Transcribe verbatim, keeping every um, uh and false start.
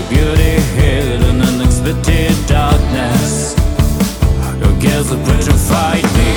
beauty hid in unexpected darkness. Your gaze will petrify me.